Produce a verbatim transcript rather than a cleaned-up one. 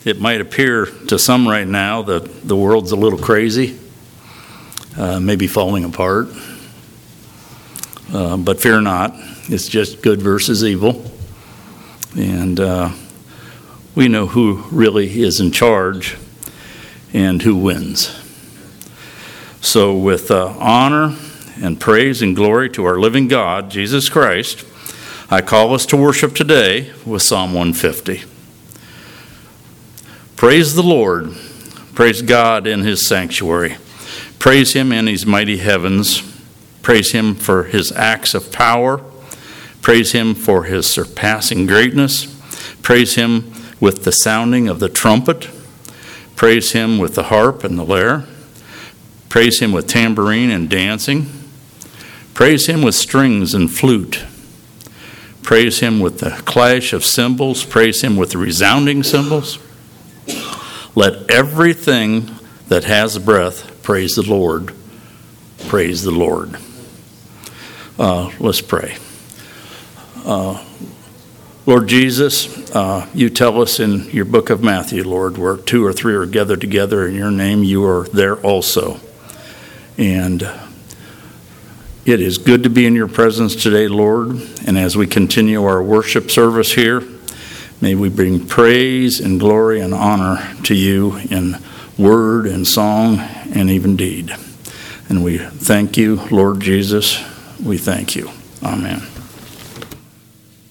it might appear to some right now that the world's a little crazy, uh, maybe falling apart. Uh, but fear not, it's just good versus evil. And uh, we know who really is in charge and who wins. So with uh, honor and praise and glory to our living God, Jesus Christ, I call us to worship today with Psalm one fifty. Praise the Lord. Praise God in his sanctuary. Praise him in his mighty heavens. Praise him for his acts of power. Praise him for his surpassing greatness. Praise him with the sounding of the trumpet. Praise him with the harp and the lyre. Praise him with tambourine and dancing. Praise him with strings and flute. Praise him with the clash of cymbals. Praise him with the resounding cymbals. Let everything that has breath praise the Lord. Praise the Lord. Uh, let's pray. Uh, Lord Jesus, uh, you tell us in your book of Matthew, Lord, where two or three are gathered together in your name, you are there also. And it is good to be in your presence today, Lord. And as we continue our worship service here, may we bring praise and glory and honor to you in word and song and even deed. And we thank you, Lord Jesus. We thank you. Amen.